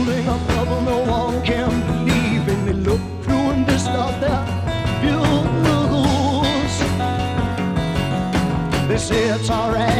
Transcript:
shooting a bubble no one can believe in. They look through and distort their views. They say it's alright